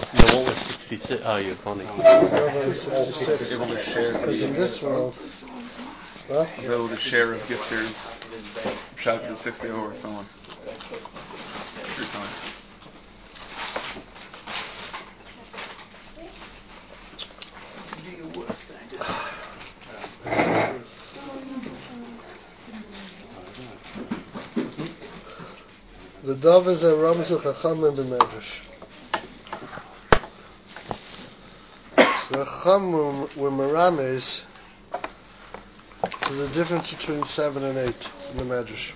No, what was 66? Oh, you're funny. Nobody 66. Able to share. Because in this world, what? He's able to share with gifters. Shout out to 60 or someone. The dove is a Ramzu Chacham in the Medrash. So the Chacham were Merames to the difference between 7 and 8 in the Medrash.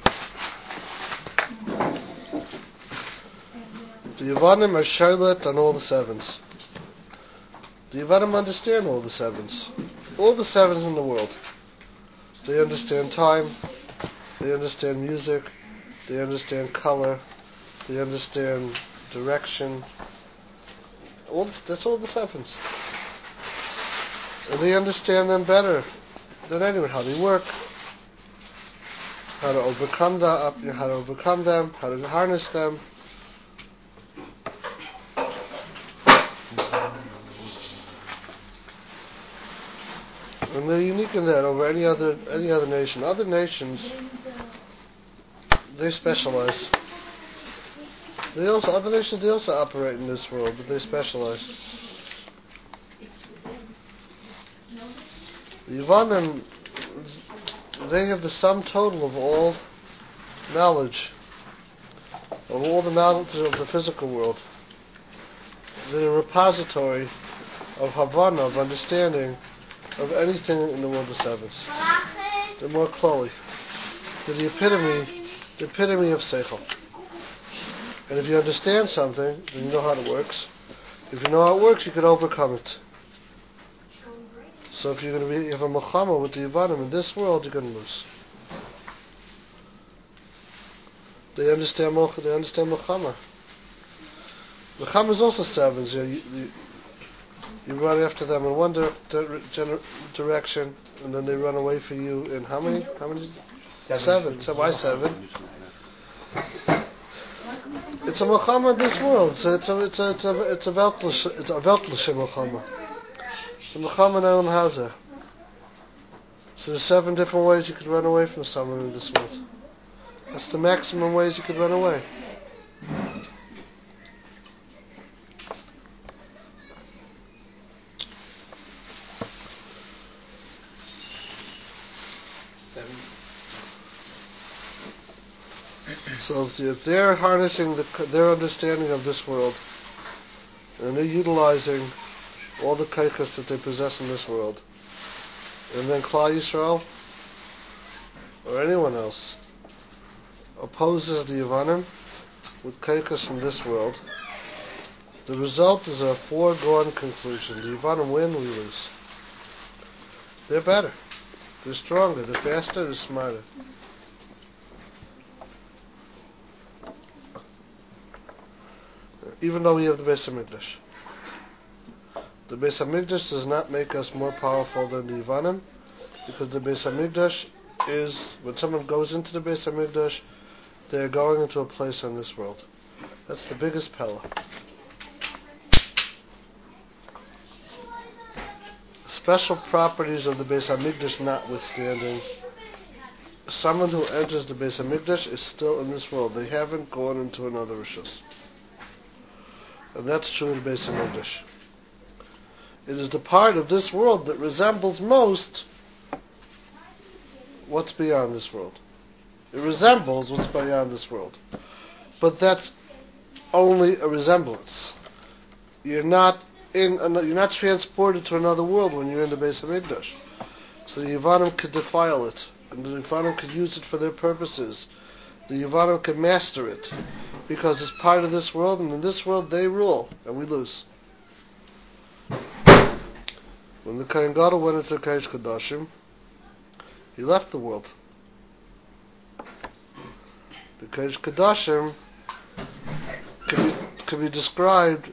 The Yevanim are Charlotte on all the sevens. The Yevanim understand all the sevens. All the sevens in the world. They understand time. They understand music. They understand color. They understand direction. That's all the sevens. And they understand them better than anyone. How they work. How to overcome them. How to harness them. And they're unique in that over any other nation. Other nations, they specialize. Other nations, they also operate in this world, but they specialize. The Yevanim, they have the sum total of all knowledge, of all the knowledge of the physical world. They're a repository of Havana, of understanding of anything in the world of sevens. They're more klali. They're the epitome of seichel. And if you understand something, then you know how it works. If you know how it works, you can overcome it. So if you have a milchama with the Yevanim in this world, you're going to lose. They understand milchama. Milchama is also sevens. You run after them in one direction, and then they run away for you in how many? Seven. So why 7? It's a milchama in this world. So it's a weltliche milchama. It's a milchama in Elam Hazeh. So there's 7 different ways you could run away from someone in this world. That's the maximum ways you could run away. So if they're harnessing their understanding of this world, and they're utilizing all the kaichas that they possess in this world, and then Klal Yisrael, or anyone else, opposes the Yevanim with kaichas from this world, the result is a foregone conclusion. The Yevanim win, we lose. They're better. They're stronger. They're faster. They're smarter. Even though we have the Beis HaMikdash. The Beis HaMikdash does not make us more powerful than the Yevanim, because the Beis HaMikdash is, when someone goes into the Beis HaMikdash, they're going into a place in this world. That's the biggest pella. The special properties of the Beis HaMikdash notwithstanding, someone who enters the Beis HaMikdash is still in this world. They haven't gone into another Rishus. And that's true in Beis HaMikdash. It is the part of this world that resembles most what's beyond this world. It resembles what's beyond this world. But that's only a resemblance. You're not transported to another world when you're in the Beis HaMikdash. So the Yevanim could defile it. And the Yevanim could use it for their purposes. The Yevanim could master it. Because it's part of this world, and in this world they rule, and we lose. When the Kohen Gadol went into the Kodesh Kodashim, he left the world. The Kodesh Kodashim can be described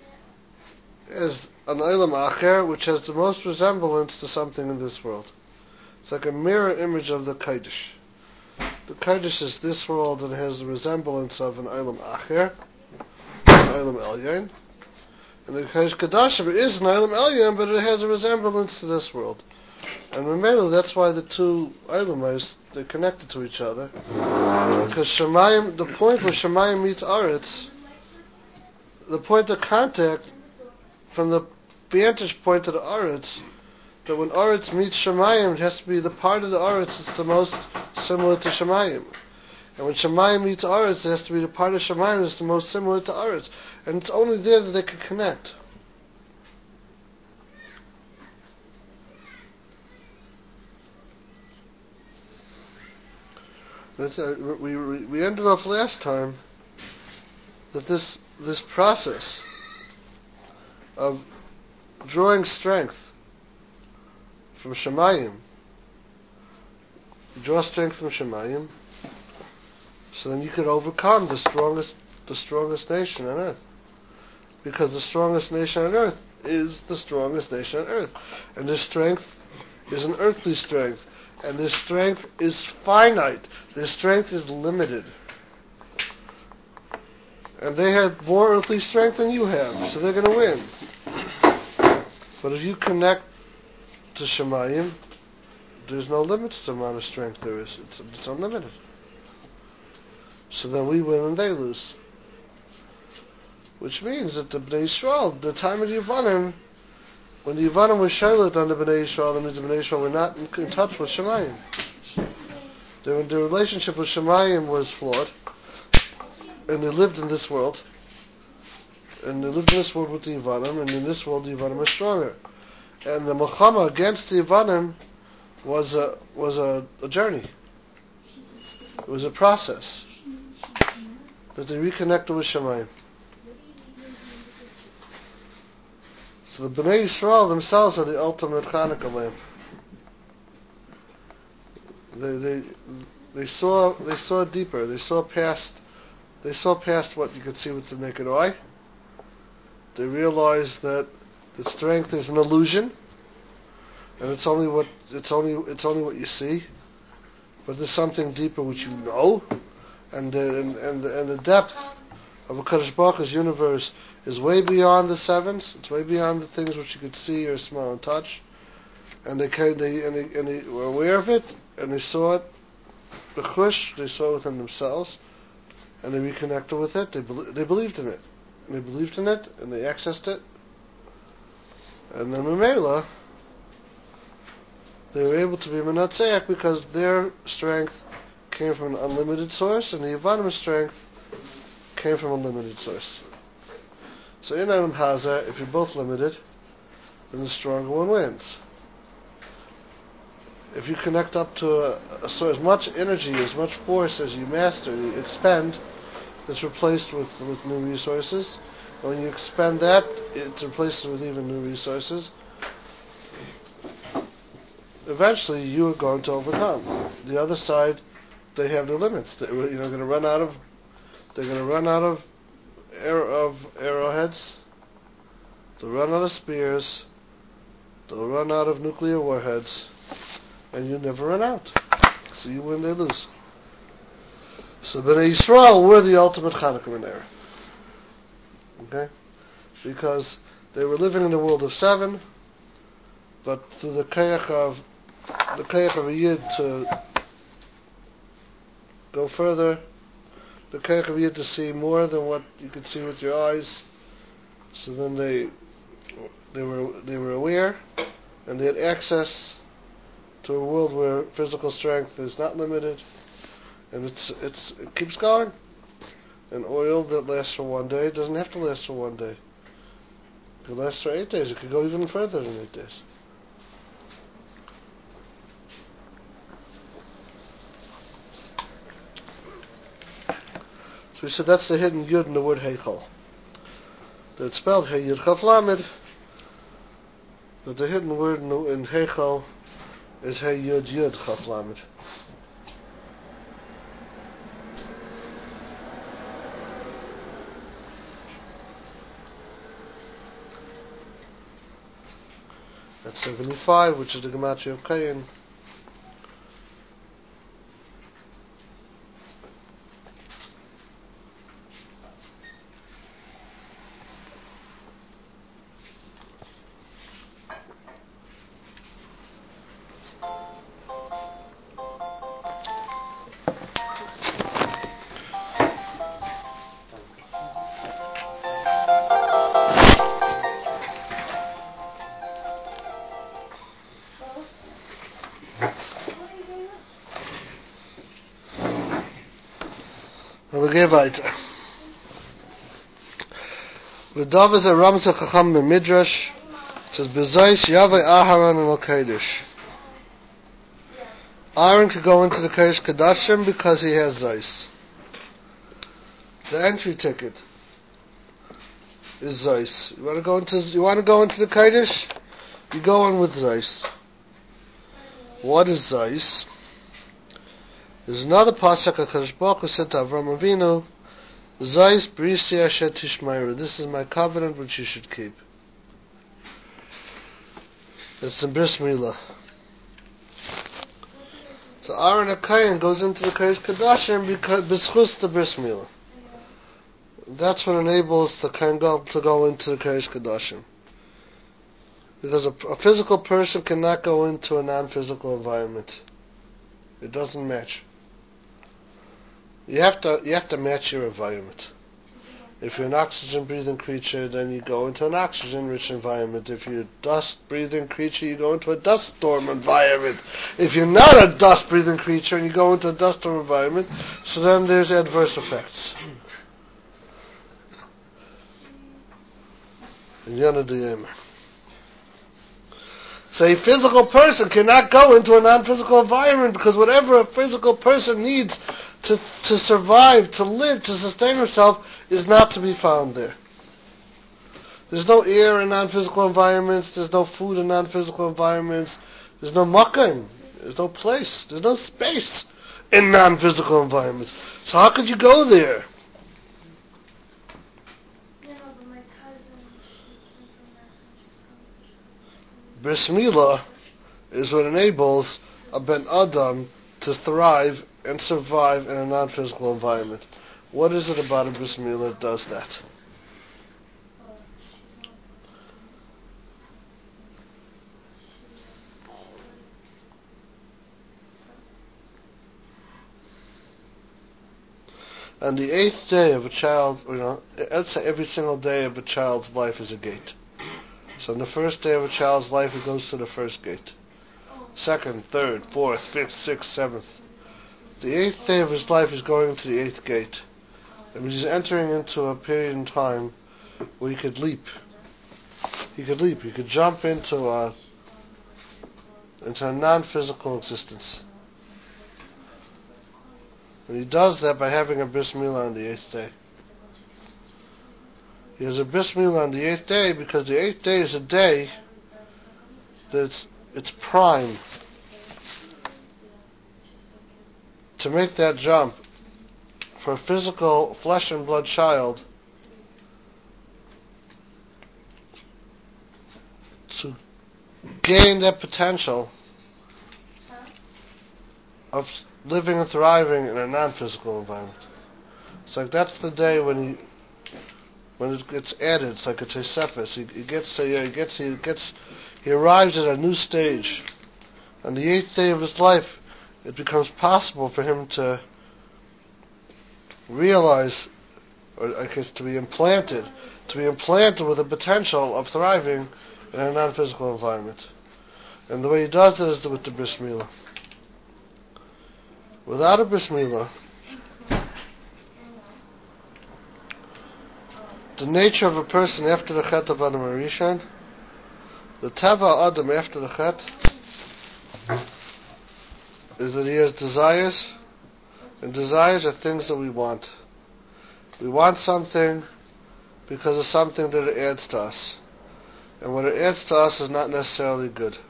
as an Olam Acher, which has the most resemblance to something in this world. It's like a mirror image of the Kodesh. The Kodesh is this world and has the resemblance of an Olam Acher, an Olam Elyon. And the Kodesh Kodashim is an Olam Elyon, but it has a resemblance to this world. And remember, that's why the two Olamis, they're connected to each other. Because Shemayim, the point where Shemayim meets Aretz, the point of contact from the vantage point of the Aretz, that when Aretz meets Shemayim, it has to be the part of the Aretz that's the most similar to Shemayim. And when Shemayim meets Aretz, it has to be the part of Shemayim that's the most similar to Aretz. And it's only there that they can connect. We ended off last time that this process of drawing strength from Shemayim, you draw strength from Shemayim, so then you could overcome the strongest nation on earth, because the strongest nation on earth is the strongest nation on earth, and this strength is an earthly strength. And this strength is finite. This strength is limited. And they had more earthly strength than you have, so they're going to win. But if you connect to Shemayim, there's no limits to the amount of strength there is. It's unlimited. So then we win and they lose. Which means that the Bnei Yisrael, the time of the Yevanim, when the Yevanim were shaylet on the Bnei Yisrael, that means the Bnei Yisrael were not in touch with Shemayim. The relationship with Shemayim was flawed, and they lived in this world. And they lived in this world with the Yevanim, and in this world the Yevanim are stronger. And the Milchama against the Yevanim was a journey. It was a process that they reconnected with Shemayim. So the Bnei Yisrael themselves are the ultimate Hanukkah lamp. They saw deeper. They saw past what you could see with the naked eye. They realized that strength is an illusion, and it's only what you see. But there's something deeper which you know, and the depth of a Kadosh Baruch Hu's universe is way beyond the sevens. It's way beyond the things which you could see or smell and touch. And they were aware of it, and they saw it. The chush, they saw it within themselves, and they reconnected with it. They believed in it. And they believed in it, and they accessed it. And then Mamela, they were able to be Menatzeach because their strength came from an unlimited source, and the Yevanim's strength came from a limited source. So in Olam Hazeh, if you're both limited, then the stronger one wins. If you connect up to a source, as much energy, as much force as you master, you expend, it's replaced with new resources. And when you expend that, it's replaced with even new resources. Eventually, you are going to overcome. The other side, they have their limits. They're going to run out of arrowheads. They'll run out of spears. They'll run out of nuclear warheads, and you never run out. So you win, they lose. So Bnei Yisrael were the ultimate Chanukah Menorah. Okay, because they were living in the world of seven, but through the kayach of a yid to go further, the kayach of yid to see more than what you could see with your eyes. So then they were aware, and they had access to a world where physical strength is not limited, and it keeps going. An oil that lasts for one day doesn't have to last for one day. It could last for 8 days. It could go even further than 8 days. So we said that's the hidden yud in the word heichal. It's spelled hey yud chaf lamed, but the hidden word in heichal is hey yud yud chaf lamed. That's 75, which is the gematria of Kayin. geh weiter. V'dav is a Ramza Chacham Midrash. It says, B'zayis Yavai Aharon and Kodesh. Aaron could go into the Kodesh Kodashim because he has Zayis. The entry ticket is Zayis. You want to go into the Kodesh? You go in with Zayis. What is Zayis? There's another pasuk HaKadosh Baruch Hu said to Avram Avinu, Zayis Brisi Asher Tishmeiru. This is my covenant which you should keep. It's in Bris Milah. So Aaron HaKayin goes into the Kodesh Kodashim because b'schus the Bris Milah. That's what enables the Kohen Gadol to go into the Kodesh Kodashim. Because a physical person cannot go into a non-physical environment. It doesn't match. You have to match your environment. If you're an oxygen-breathing creature, then you go into an oxygen-rich environment. If you're a dust-breathing creature, you go into a dust storm environment. If you're not a dust-breathing creature and you go into a dust storm environment, so then there's adverse effects. So a physical person cannot go into a non-physical environment because whatever a physical person needs to survive, to live, to sustain himself is not to be found there. There's no air in non-physical environments, there's no food in non-physical environments, there's no makan, there's no place, there's no space in non-physical environments. So how could you go there? Bris Milah is what enables a Ben Adam to thrive and survive in a non-physical environment. What is it about a Bris Milah that does that? On the 8th day of a child, let's say every single day of a child's life is a gate. So on the first day of a child's life, he goes to the first gate. Second, third, fourth, fifth, sixth, seventh. The 8th day of his life is going to the 8th gate. That means he's entering into a period in time where he could leap. He could jump into a non-physical existence. And he does that by having a Bris Milah on the 8th day. He has a Bris Milah on the 8th day because the 8th day is a day that's it's prime to make that jump for a physical flesh and blood child to gain that potential of living and thriving in a non-physical environment. It's like that's the day when it gets added. It's like a Tosefes. He arrives at a new stage. On the 8th day of his life, it becomes possible for him to realize, or I guess to be implanted with the potential of thriving in a non-physical environment. And the way he does it is with the Bris Milah. Without a Bris Milah, the nature of a person after the Chet of Adam HaRishon, the Teva Adam after the Chet, is that he has desires, and desires are things that we want. We want something because of something that it adds to us. And what it adds to us is not necessarily good.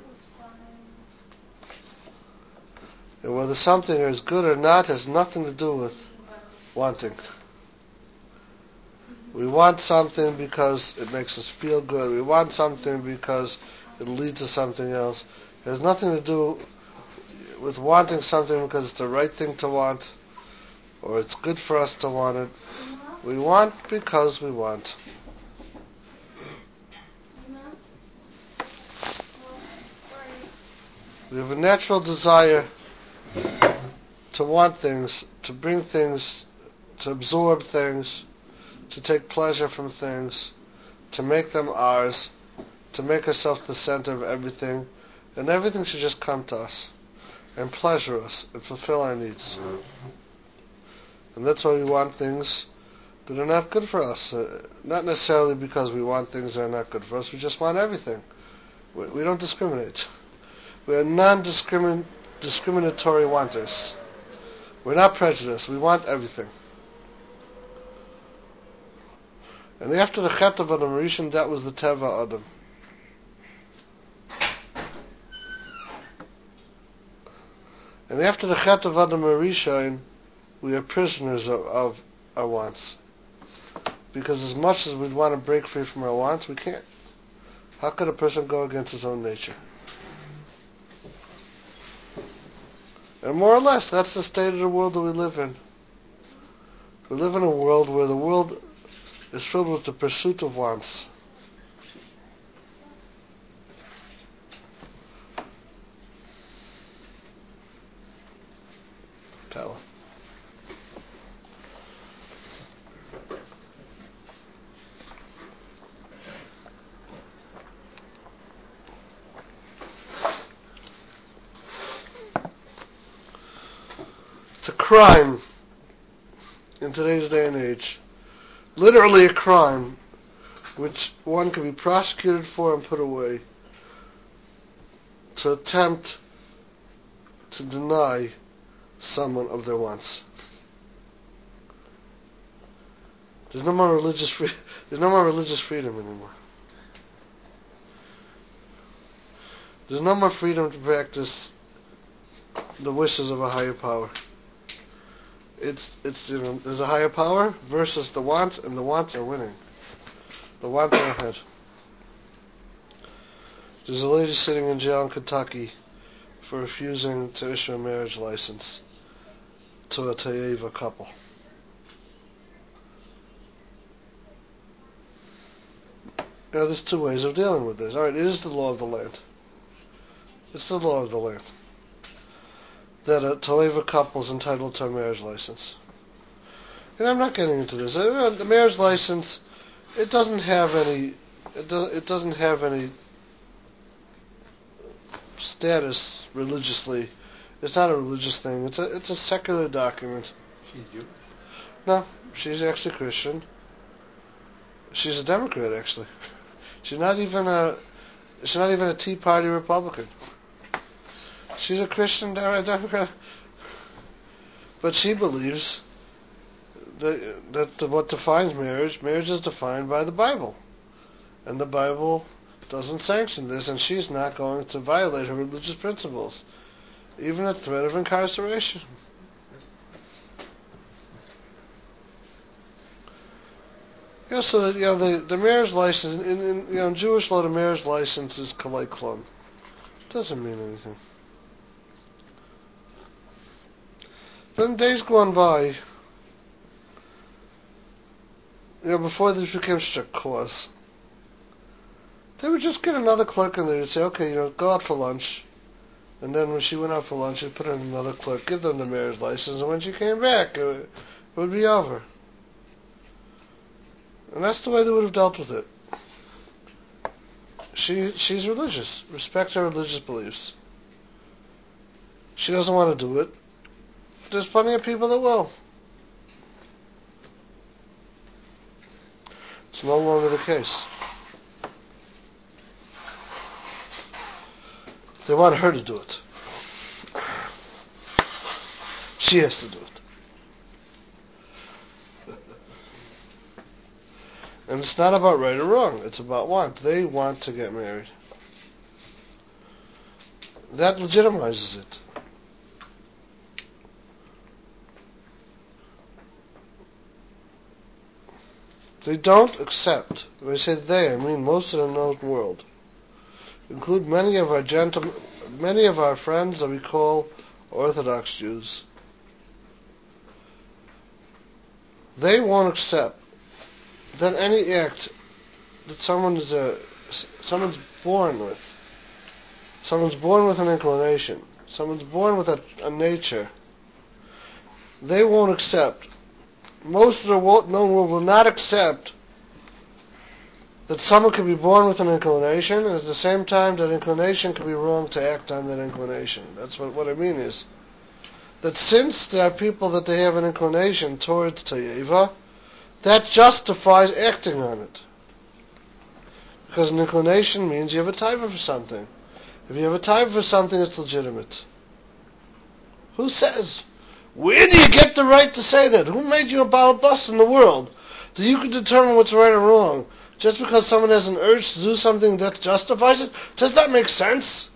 And whether something is good or not has nothing to do with wanting. We want something because it makes us feel good. We want something because it leads to something else. It has nothing to do with wanting something because it's the right thing to want, or it's good for us to want it. We want because we want. We have a natural desire to want things, to bring things, to absorb things, to take pleasure from things, to make them ours, to make ourselves the center of everything, and everything should just come to us and pleasure us and fulfill our needs. And that's why we want things that are not good for us. Not necessarily because we want things that are not good for us, we just want everything. We don't discriminate. We are non-discriminatory wanters. We're not prejudiced. We want everything. And after the Chet of Adam Rishon, that was the Teva Adam. And after the Chet of Adam Rishon, we are prisoners of our wants. Because as much as we want to break free from our wants, we can't. How could a person go against his own nature? And more or less, that's the state of the world that we live in. We live in a world where the world is filled with the pursuit of wants. Pella. It's a crime in today's day and age. Literally a crime which one can be prosecuted for and put away, to attempt to deny someone of their wants. There's no more religious freedom anymore. There's no more freedom to practice the wishes of a higher power. It's there's a higher power versus the wants, and the wants are winning. The wants are ahead. There's a lady sitting in jail in Kentucky for refusing to issue a marriage license to a Toeva couple. Now, there's two ways of dealing with this. All right, it is the law of the land. It's the law of the land that a Toeva couple is entitled to a marriage license. And I'm not getting into this. The marriage license, it doesn't have any status religiously. It's not a religious thing. It's a secular document. She's Jewish? No, she's actually Christian. She's a Democrat, actually. She's not even a Tea Party Republican. She's a Christian Democrat, but she believes that what defines marriage is defined by the Bible, and the Bible doesn't sanction this, and she's not going to violate her religious principles, even at threat of incarceration. So the marriage license in Jewish law, the marriage license is kalei klum. It doesn't mean anything. Then days gone by, before this became such a cause, they would just get another clerk and they would say, okay, go out for lunch. And then when she went out for lunch, they'd put in another clerk, give them the marriage license, and when she came back, it would be over. And that's the way they would have dealt with it. She's religious. Respect her religious beliefs. She doesn't want to do it. There's plenty of people that will. It's no longer the case. They want her to do it. She has to do it. And it's not about right or wrong. It's about want. They want to get married. That legitimizes it. They don't accept. When I say they, I mean most of the known world. Include many of our friends that we call Orthodox Jews. They won't accept that any act that someone's born with an inclination, someone's born with a nature, they won't accept. Most of the known world will not accept that someone could be born with an inclination, and at the same time that inclination could be wrong to act on that inclination. That's what I mean is, that since there are people that they have an inclination towards Tayeva, that justifies acting on it. Because an inclination means you have a taiva for something. If you have a taiva for something, it's legitimate. Who says? Where do you get the right to say that? Who made you a Baal Bus in the world? That you can determine what's right or wrong. Just because someone has an urge to do something that justifies it? Does that make sense?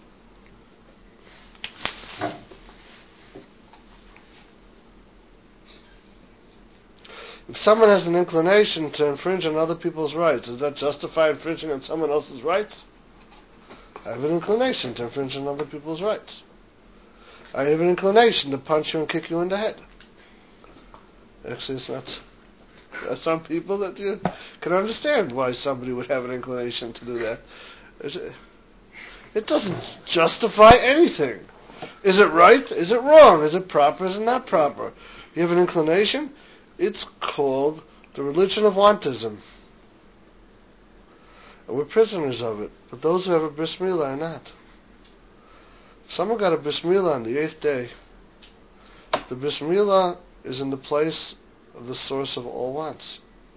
If someone has an inclination to infringe on other people's rights, does that justify infringing on someone else's rights? I have an inclination to infringe on other people's rights. I have an inclination to punch you and kick you in the head. Actually, it's not. There are some people that you can understand why somebody would have an inclination to do that. It doesn't justify anything. Is it right? Is it wrong? Is it proper? Is it not proper? You have an inclination? It's called the religion of wantism. And we're prisoners of it. But those who have a bris milah are not. If someone got a bris milah on the 8th day, the bris milah is in the place of the source of all wants.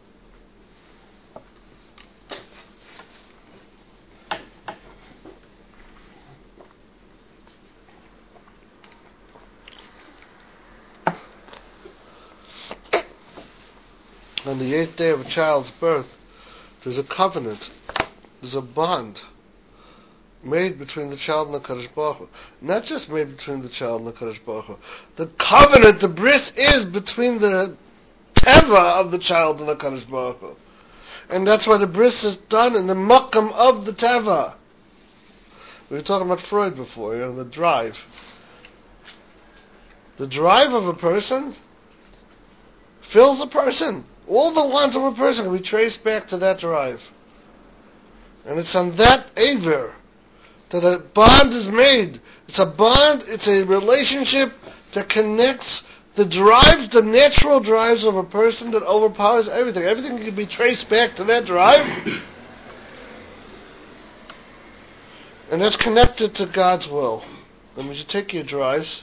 On the 8th day of a child's birth, there's a covenant, there's a bond made between the child and the Kadosh Baruch Hu. Not just made between the child and the Kadosh Baruch Hu. The covenant, the bris, is between the teva of the child and the Kadosh Baruch Hu. And that's why the bris is done in the makam of the teva. We were talking about Freud before, the drive. The drive of a person fills a person. All the wants of a person can be traced back to that drive. And it's on that aver that a bond is made. It's a bond, it's a relationship that connects the drives, the natural drives of a person that overpowers everything. Everything can be traced back to that drive. And that's connected to God's will. That means you take your drives,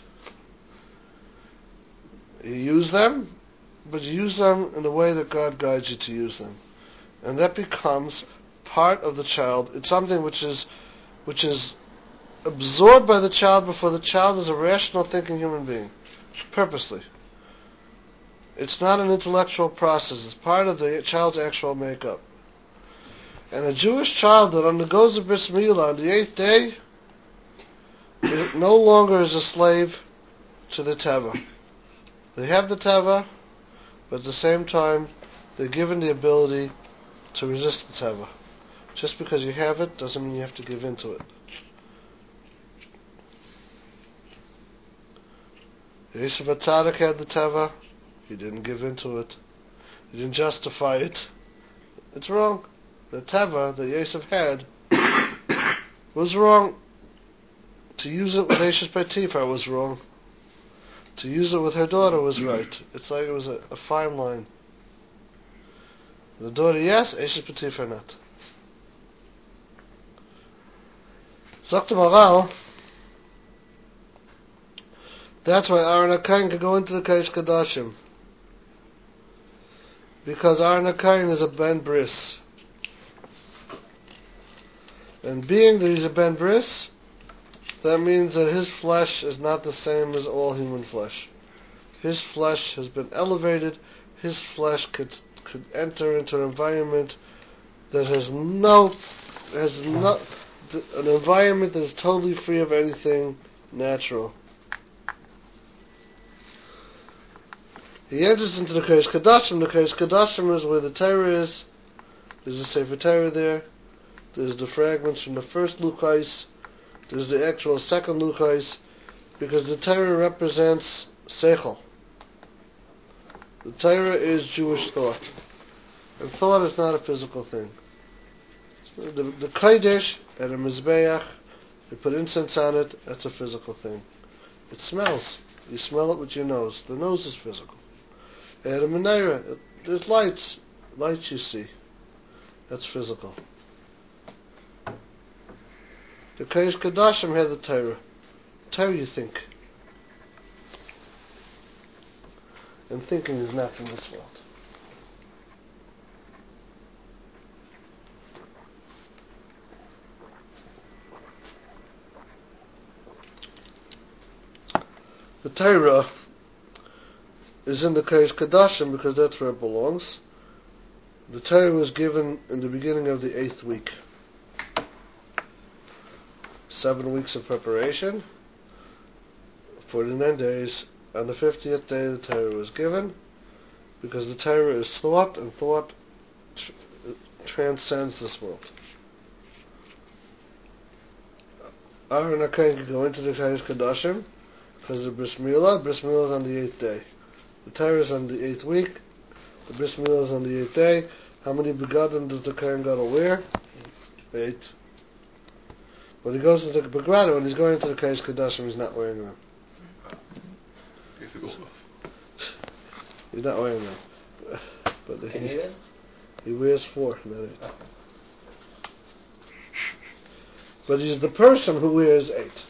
you use them, but you use them in the way that God guides you to use them. And that becomes part of the child. It's something which is absorbed by the child before the child is a rational thinking human being. Purposely. It's not an intellectual process. It's part of the child's actual makeup. And a Jewish child that undergoes a bris milah on the 8th day no longer is a slave to the teva. They have the teva, but at the same time, they're given the ability to resist the teva. Just because you have it doesn't mean you have to give in to it. Yosef HaTzadik had the teva. He didn't give in to it. He didn't justify it. It's wrong. The teva that Yosef had was wrong. To use it with Eshes Potiphar was wrong. To use it with her daughter was right. It's like it was a fine line. The daughter, yes. Eshes Potiphar, not. Dr. Maral, that's why Aaron HaKohen could go into the Kodesh Kodashim. Because Aaron HaKohen is a Ben Bris. And being that he's a Ben Bris, that means that his flesh is not the same as all human flesh. His flesh has been elevated. His flesh could enter into an environment that has an environment that is totally free of anything natural. He enters into the Kodesh Kodashim. The Kodesh Kodashim is where the Torah is. There's a Sefer Torah there. There's the fragments from the first Luchais. There's the actual second Luchais. Because the Torah represents Seichel. The Torah is Jewish thought. And thought is not a physical thing. The Kodesh at a Mizbeach, they put incense on it, that's a physical thing. It smells. You smell it with your nose. The nose is physical. At a Menorah, there's lights. Lights you see. That's physical. The Kodesh Kodashim had the Torah. Torah you think. and thinking is not from this world. The Torah is in the Kodesh Kodashim because that's where it belongs. The Torah was given in the beginning of the 8th week. 7 weeks of preparation, 49 days. On the 50th day the Torah was given because the Torah is thought, and thought transcends this world. Aaron HaKohen could go into the Kodesh Kodashim because of Bris Milah. Bris Milah is on the 8th day. The Torah is on the 8th week. The Bris Milah is on the 8th day. How many begadim does the Kohen Gadol wear? 8. When he goes to the begadim, when he's going into the Kodesh Kodashim, he's not wearing them. He's not wearing them. But he wears 4, not 8. But he's the person who wears 8.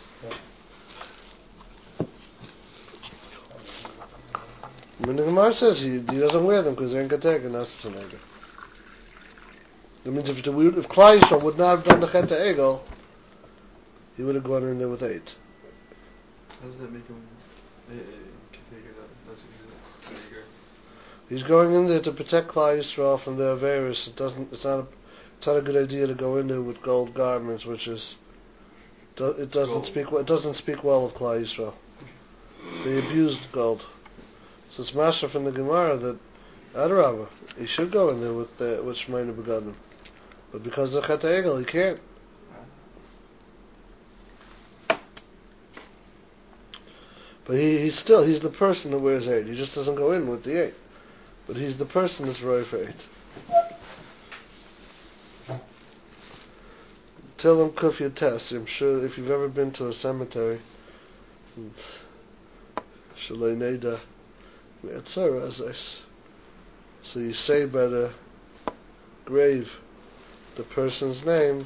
When the Gemara says he doesn't wear them because they're in Keteg and that's an Egel. That means if Klal Yisrael would not have done the Chet Egel, he would have gone in there with 8. How does that make him Keteg? He's going in there to protect Klal Yisrael from the Averis. It's not a good idea to go in there with gold garments, which is it doesn't speak well of Klal Yisrael. They abused gold. So it's Masha from the Gemara that Adarabah, he should go in there with Shemainu Begadim. But because of Chet Egel, he can't. But he's the person that wears 8. He just doesn't go in with the 8. But he's the person that's roy for 8. Tell him Kuf Yates. I'm sure if you've ever been to a cemetery, Shalei Neda, so you say by the grave the person's name.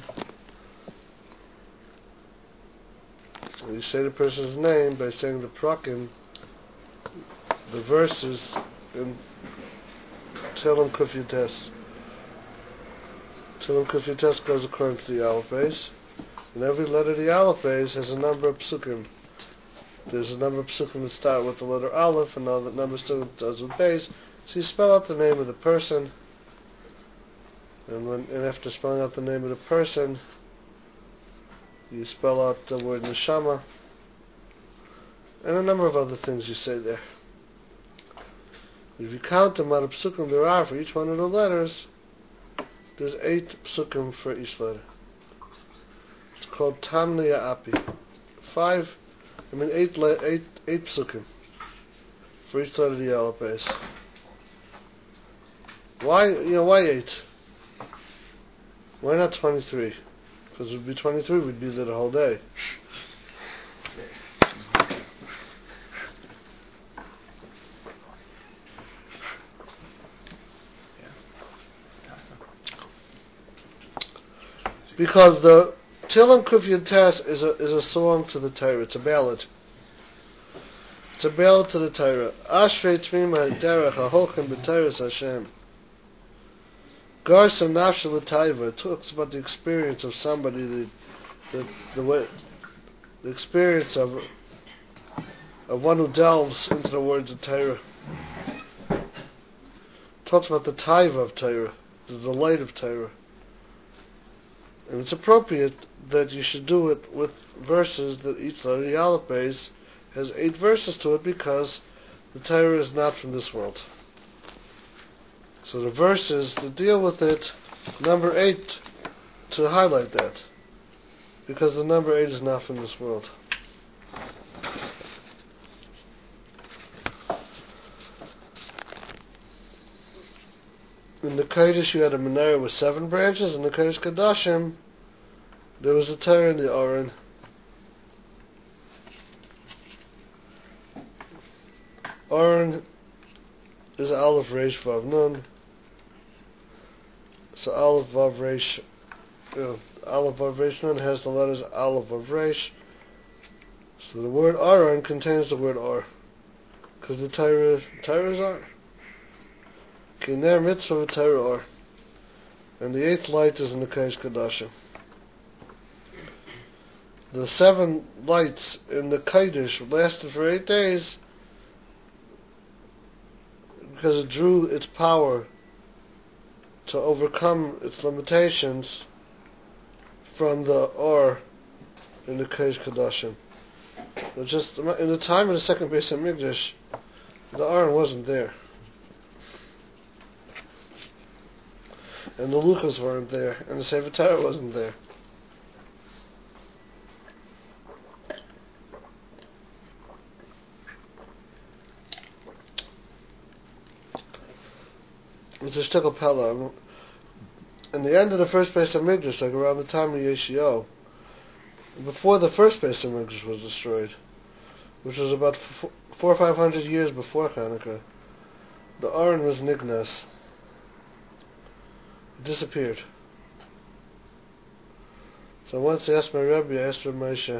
And you say the person's name by saying the prakim, the verses, and tell him Kuf Yates. Tell him Kuf Yates goes according to the Aleph Beis, and every letter of the Aleph Beis has a number of psukim. There's a number of psukim that start with the letter Aleph, and another number still does with Beis. So you spell out the name of the person, and after spelling out the name of the person, you spell out the word neshama, and a number of other things you say there. If you count the amount of psukim there are for each one of the letters, there's 8 psukim for each letter. It's called Tamniya Api. 8 psukim for each letter of the Aleph Beis. Why 8? Why not 23? Because it would be 23, we'd be there the whole day. Because the Tilim Kuf Yates is a song to the Torah. It's a ballad. It's a ballad to the Torah. Ashrei Tmima Derech HaHolchem B'Torah Hashem. Garsa Nafshe L'Taiva. It talks about the experience of somebody, the experience of one who delves into the words of Torah. It talks about the Taiva of Torah, the delight of Torah. And it's appropriate that you should do it with verses that each letter of the Aleph Beis has 8 verses to it, because the Torah is not from this world. So the verses that deal with it, number 8, to highlight that, because the number 8 is not from this world. In the Kodesh you had a menorah with 7 branches. In the Kodesh Kodashim there was a Torah in the Aron. Aron is Aleph Reish Vav Nun. So Aleph Vav Reish, Aleph Vav Reish Nun has the letters Aleph Vav Reish. So the word Aron contains the word Or. Because the Torah's are. Kiner mitzvah Torah are. And the 8th light is in the Kodesh Kodashim. The 7 lights in the Kodesh lasted for 8 days because it drew its power to overcome its limitations from the Or in the Kodesh Kodashim. Just in the time of the second Beis HaMikdash, the Aron wasn't there. And the Luchos weren't there, and the Sefer Torah wasn't there. It's a shtickle pella. In the end of the first Beis HaMikdash, like around the time of Yeshio, before the first Beis HaMikdash was destroyed, which was about 400 or 500 years before Hanukkah, the Aron was nignas. It disappeared. So once I asked my Rebbe, I asked Rabbi Moshe,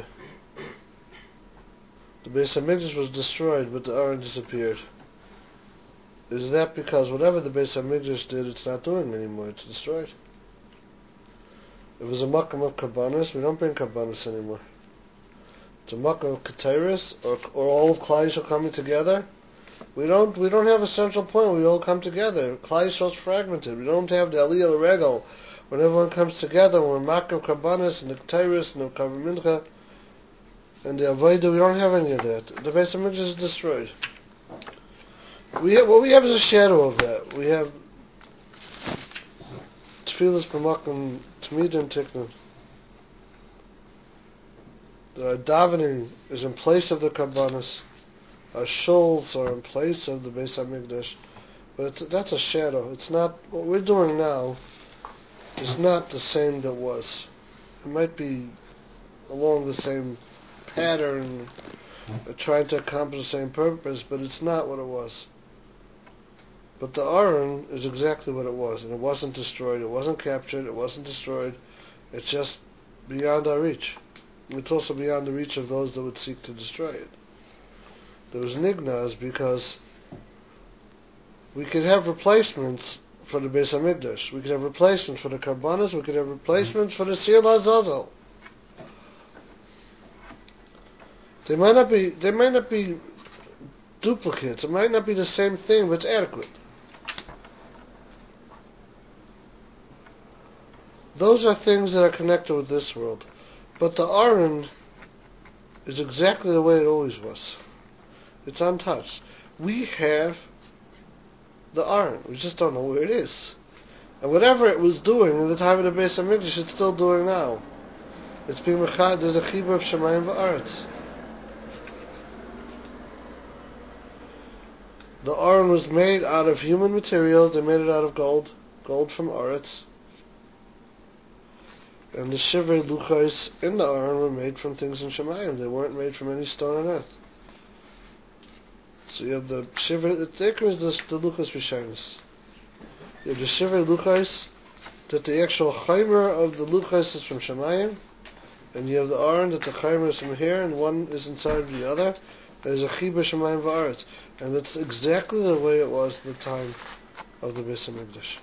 the Beis HaMikdash was destroyed, but the Aron disappeared. Is that because whatever the Beis HaMikdash did, it's not doing anymore, it's destroyed? It was a makam of kabbanis, we don't bring kabbanis anymore. It's a makam of keteris, or all of Klal Yisrael coming together. We don't have a central point where we all come together. Klal Yisrael is fragmented. We don't have the Aliyah L'Regel when everyone comes together. When we're makam kabbanis and the keteris and the kaver mincha and the avodah, we don't have any of that. The Beis HaMikdash is destroyed. What we have is a shadow of that. We have tefillas b'makom t'mid and tiknun. The davening is in place of the kabbanis. Our shuls are in place of the Beis HaMikdash. But that's a shadow. It's not, what we're doing now is not the same that was. It might be along the same pattern, trying to accomplish the same purpose, but it's not what it was. But the Aron is exactly what it was, and it wasn't destroyed, it wasn't captured, it wasn't destroyed. It's just beyond our reach. It's also beyond the reach of those that would seek to destroy it. There was nignaz because we could have replacements for the Beis HaMikdash. We could have replacements for the Karbanas. We could have replacements for the Siyal HaZazel. They might not be duplicates. It might not be the same thing, but it's adequate. Those are things that are connected with this world. But the Aron is exactly the way it always was. It's untouched. We have the Aron. We just don't know where it is. And whatever it was doing in the time of the Beis HaMikdash, it's still doing now. It's being mechad. There's a chibur of Shemayim v'Aretz. The Aron was made out of human materials. They made it out of gold from Aretz. And the Shivrei Luchos in the Aron were made from things in Shemayim. They weren't made from any stone on earth. So you have the Shivrei, the Ikar is the Luchos Rishonos. You have the Shivrei Luchos, that the actual Chaimer of the Luchos is from Shemayim, and you have the Aron, that the Chaimer is from here, and one is inside of the other. There's a Chibur Shemayim v'Aretz. And that's exactly the way it was at the time of the Beis HaMikdash.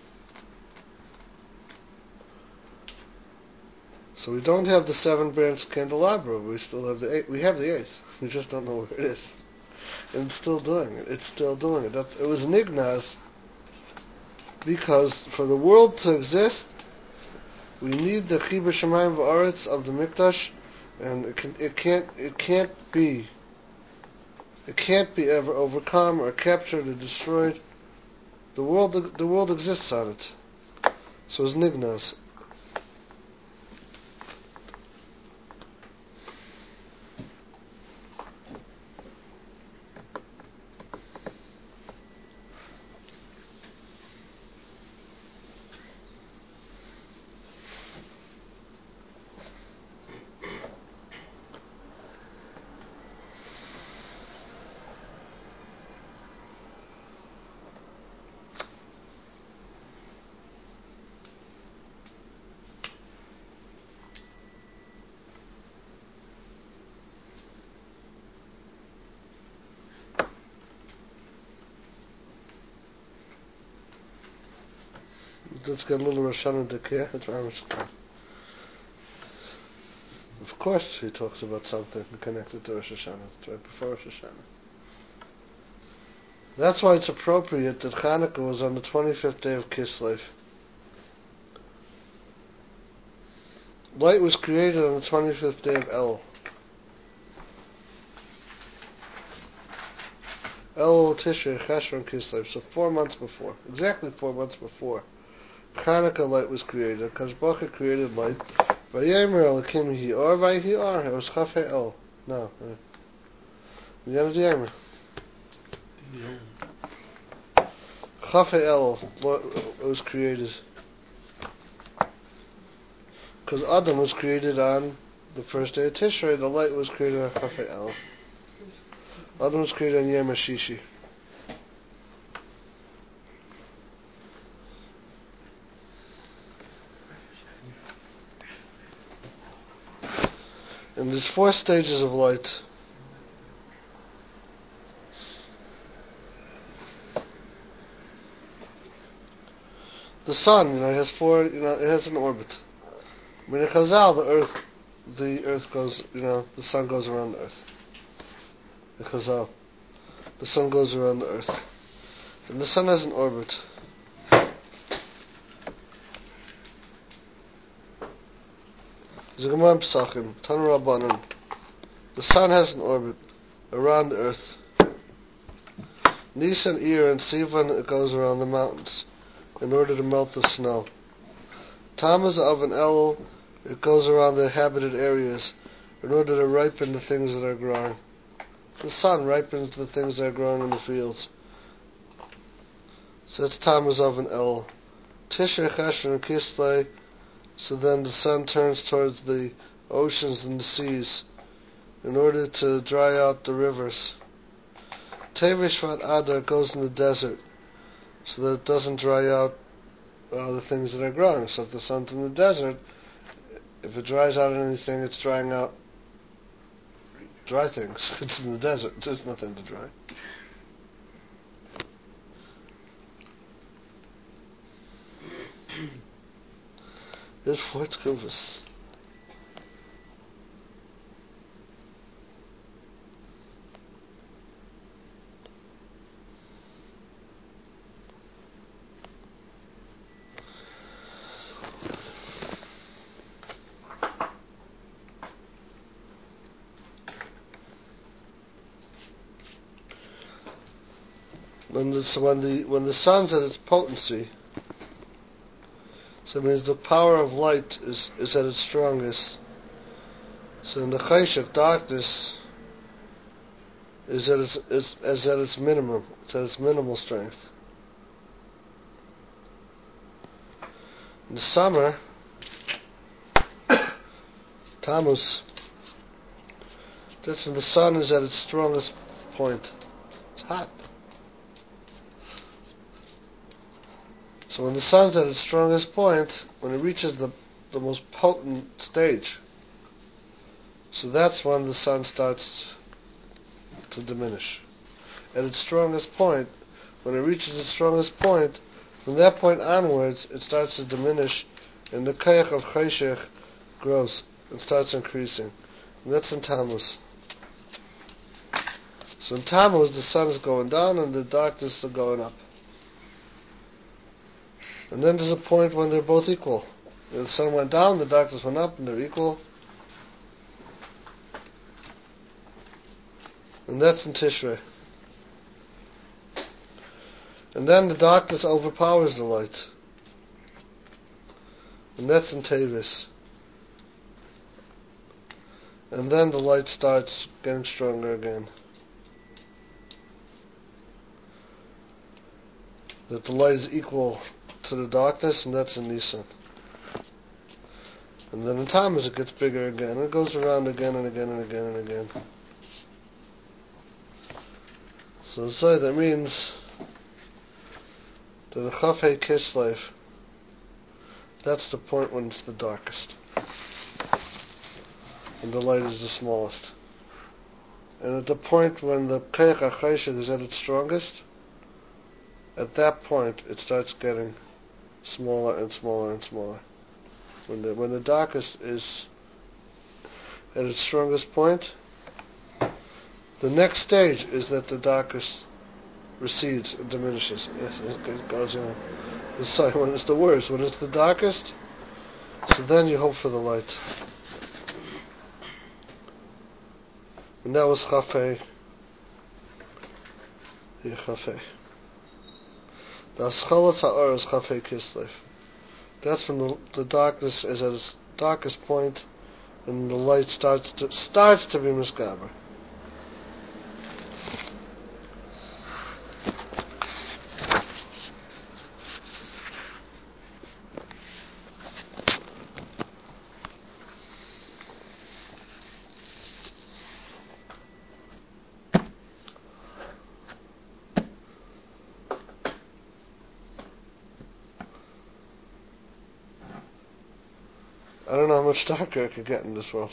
So we don't have the 7-branch candelabra. We still have the 8. We have the 8th. We just don't know where it is. And it's still doing it. It's still doing it. It was nignaz because for the world to exist, we need the Chibur Shemayim v'Aretz of the Mikdash, and it can't be ever overcome or captured or destroyed. The world exists on it. So it's nignaz. let's get a little Rosh Hashanah here. It's Ramish Khan. Of course, he talks about something connected to Rosh Hashanah. It's right before Rosh Hashanah. That's why it's appropriate that Hanukkah was on the 25th day of Kislev. Light was created on the 25th day of El. El Tishrei Cheshvan Kislev. So 4 months before, exactly 4 months before, Hanukkah light was created. Kadosh Baruch Hu created light. Vayemer Elokim Hi Or Vayihi Or. It was Chafei El. No. The end of the Yemer. Chafei El was created. Because Adam was created on the first day of Tishrei. The light was created on Chafei El. Adam was created on Yom HaShishi. And there's 4 stages of light. The sun, it has 4, it has an orbit. I mean, in Chazal, the earth goes, the sun goes around the earth. In Chazal, the sun goes around the earth. And the sun has an orbit. There's a Gemara in Pesachim, Tanu Rabbanan. The sun has an orbit around the earth. Nisan, Iyar, and Sivan, it goes around the mountains in order to melt the snow. Tammuz of an El, it goes around the inhabited areas in order to ripen the things that are growing. The sun ripens the things that are growing in the fields. So that's Tammuz of an El. Tishrei Cheshvan and Kislev. So then the sun turns towards the oceans and the seas in order to dry out the rivers. Teves Shvat Adar goes in the desert so that it doesn't dry out the things that are growing. So if the sun's in the desert, if it dries out anything, it's drying out dry things. It's in the desert. There's nothing to dry. There's 4 tkuvas. When the sun's at its potency, so it means the power of light is at its strongest. So in the Cheshach, darkness is at its minimum. It's at its minimal strength. In the summer, Tammuz, that's when the sun is at its strongest point. It's hot. So when the sun's at its strongest point, when it reaches the most potent stage, so that's when the sun starts to diminish. At its strongest point, when it reaches its strongest point, from that point onwards, it starts to diminish, and the koach of Cheshach grows and starts increasing. And that's in Tammuz. So in Tammuz, the sun is going down and the darkness is going up. And then there's a point when they're both equal. The sun went down, the darkness went up, and they're equal. And that's in Tishrei. And then the darkness overpowers the light. And that's in Teves. And then the light starts getting stronger again. That the light is equal to the darkness, and that's in Nisan. And then in Tammuz it gets bigger again. It goes around again and again and again and again. So that means that in Chafei Kislev, that's the point when it's the darkest. And the light is the smallest. And at the point when the koach HaCheshach is at its strongest, at that point it starts getting smaller and smaller and smaller. When the darkest is at its strongest point, the next stage is that the darkest recedes and diminishes. It goes in. When it's the worst, when it's the darkest, so then you hope for the light. And that was Chafei. Yeah, Chafei. The Aschalas Ha'or is Chafei Kislev. That's when the darkness is at its darkest point, and the light starts to be misgaber. I don't know how much darker it could get in this world.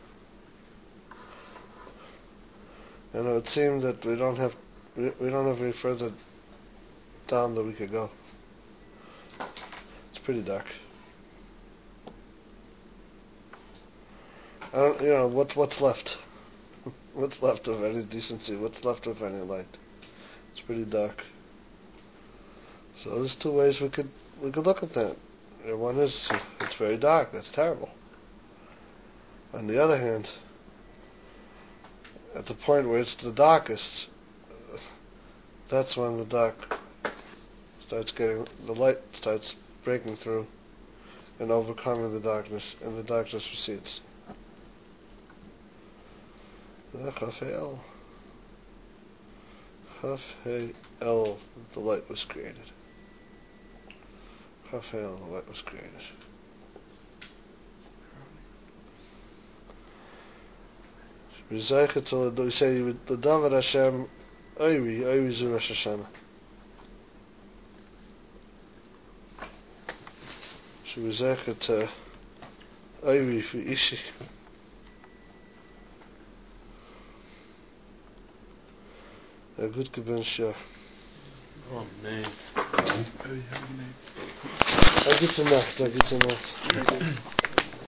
And it would seem that we don't have any further down that we could go. It's pretty dark. I don't, what's left? What's left of any decency? What's left of any light? It's pretty dark. So there's two ways we could look at that. One is it's very dark. That's terrible. On the other hand, at the point where it's the darkest, that's when the light starts breaking through and overcoming the darkness, and the darkness recedes. Chafei El, the light was created. Chafei El, the light was created. We say the David Hashem Oivi Zu Rosh Hashanah. So we say it Oivi for Ishi. A good Gebenshah. Oh man. I get enough.